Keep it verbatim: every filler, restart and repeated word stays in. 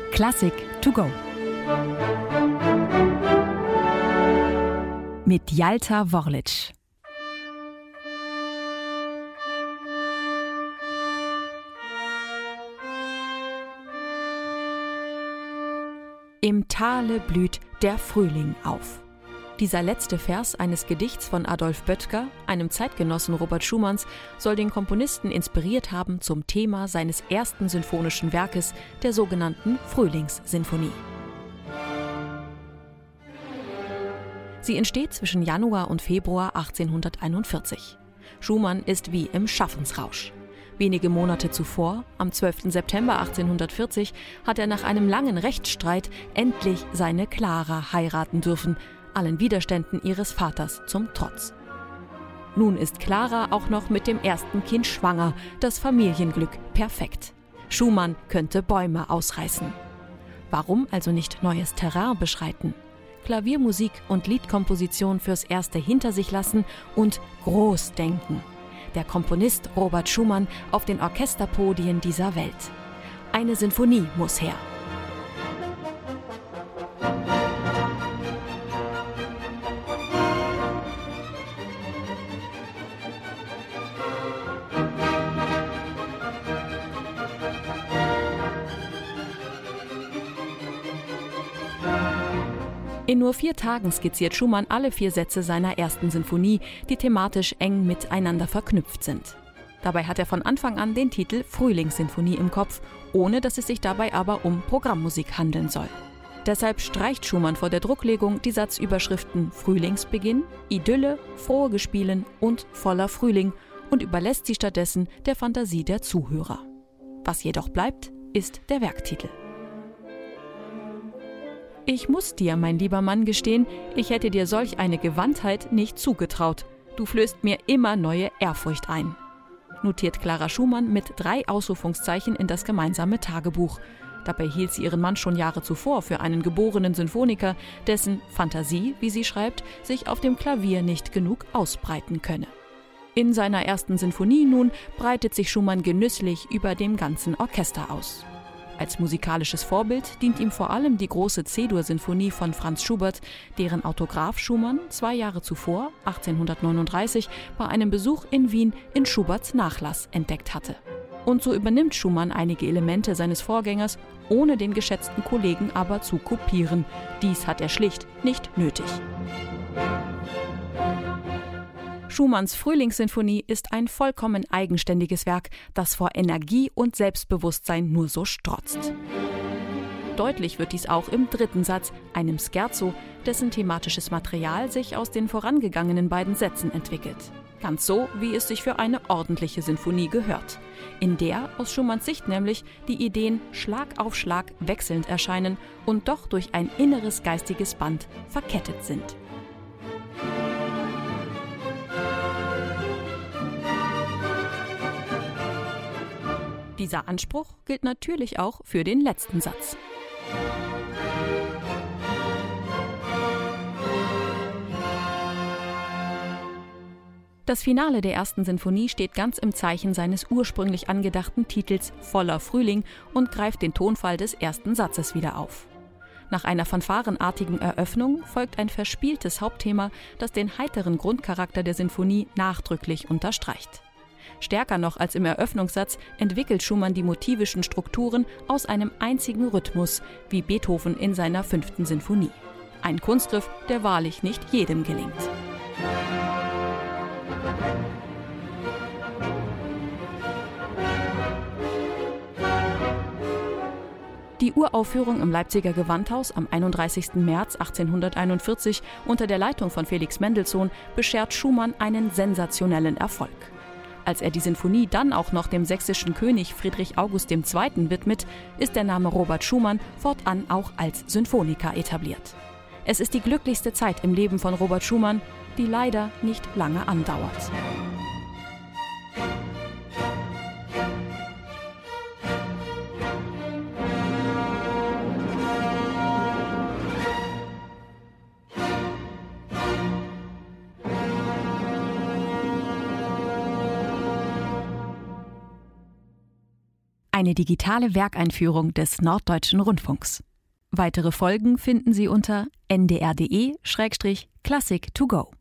Klassik to go. Mit Jalta Worlic. Im Tale blüht der Frühling auf. Dieser letzte Vers eines Gedichts von Adolf Böttger, einem Zeitgenossen Robert Schumanns, soll den Komponisten inspiriert haben zum Thema seines ersten sinfonischen Werkes, der sogenannten Frühlingssinfonie. Sie entsteht zwischen Januar und Februar achtzehnhunderteinundvierzig. Schumann ist wie im Schaffensrausch. Wenige Monate zuvor, am zwölften September achtzehnhundertvierzig, hat er nach einem langen Rechtsstreit endlich seine Clara heiraten dürfen, allen Widerständen ihres Vaters zum Trotz. Nun ist Clara auch noch mit dem ersten Kind schwanger, das Familienglück perfekt. Schumann könnte Bäume ausreißen. Warum also nicht neues Terrain beschreiten? Klaviermusik und Liedkomposition fürs Erste hinter sich lassen und groß denken. Der Komponist Robert Schumann auf den Orchesterpodien dieser Welt. Eine Sinfonie muss her. In nur vier Tagen skizziert Schumann alle vier Sätze seiner ersten Sinfonie, die thematisch eng miteinander verknüpft sind. Dabei hat er von Anfang an den Titel Frühlingssinfonie im Kopf, ohne dass es sich dabei aber um Programmmusik handeln soll. Deshalb streicht Schumann vor der Drucklegung die Satzüberschriften Frühlingsbeginn, Idylle, frohe Gespielen und voller Frühling und überlässt sie stattdessen der Fantasie der Zuhörer. Was jedoch bleibt, ist der Werktitel. Ich muss dir, mein lieber Mann, gestehen, ich hätte dir solch eine Gewandtheit nicht zugetraut. Du flößt mir immer neue Ehrfurcht ein. Notiert Clara Schumann mit drei Ausrufungszeichen in das gemeinsame Tagebuch. Dabei hielt sie ihren Mann schon Jahre zuvor für einen geborenen Sinfoniker, dessen Fantasie, wie sie schreibt, sich auf dem Klavier nicht genug ausbreiten könne. In seiner ersten Sinfonie nun breitet sich Schumann genüsslich über dem ganzen Orchester aus. Als musikalisches Vorbild dient ihm vor allem die große C-Dur-Sinfonie von Franz Schubert, deren Autograph Schumann zwei Jahre zuvor, achtzehnhundertneununddreißig, bei einem Besuch in Wien in Schuberts Nachlass entdeckt hatte. Und so übernimmt Schumann einige Elemente seines Vorgängers, ohne den geschätzten Kollegen aber zu kopieren. Dies hat er schlicht nicht nötig. Schumanns Frühlingssinfonie ist ein vollkommen eigenständiges Werk, das vor Energie und Selbstbewusstsein nur so strotzt. Deutlich wird dies auch im dritten Satz, einem Scherzo, dessen thematisches Material sich aus den vorangegangenen beiden Sätzen entwickelt. Ganz so, wie es sich für eine ordentliche Sinfonie gehört, in der aus Schumanns Sicht nämlich die Ideen Schlag auf Schlag wechselnd erscheinen und doch durch ein inneres geistiges Band verkettet sind. Dieser Anspruch gilt natürlich auch für den letzten Satz. Das Finale der ersten Sinfonie steht ganz im Zeichen seines ursprünglich angedachten Titels Voller Frühling und greift den Tonfall des ersten Satzes wieder auf. Nach einer fanfarenartigen Eröffnung folgt ein verspieltes Hauptthema, das den heiteren Grundcharakter der Sinfonie nachdrücklich unterstreicht. Stärker noch als im Eröffnungssatz entwickelt Schumann die motivischen Strukturen aus einem einzigen Rhythmus, wie Beethoven in seiner fünften Sinfonie. Ein Kunstgriff, der wahrlich nicht jedem gelingt. Die Uraufführung im Leipziger Gewandhaus am einunddreißigsten März achtzehnhunderteinundvierzig unter der Leitung von Felix Mendelssohn beschert Schumann einen sensationellen Erfolg. Als er die Sinfonie dann auch noch dem sächsischen König Friedrich August der Zweite widmet, ist der Name Robert Schumann fortan auch als Sinfoniker etabliert. Es ist die glücklichste Zeit im Leben von Robert Schumann, die leider nicht lange andauert. Eine digitale Werkeinführung des Norddeutschen Rundfunks. Weitere Folgen finden Sie unter n d r punkt d e slash classic to go.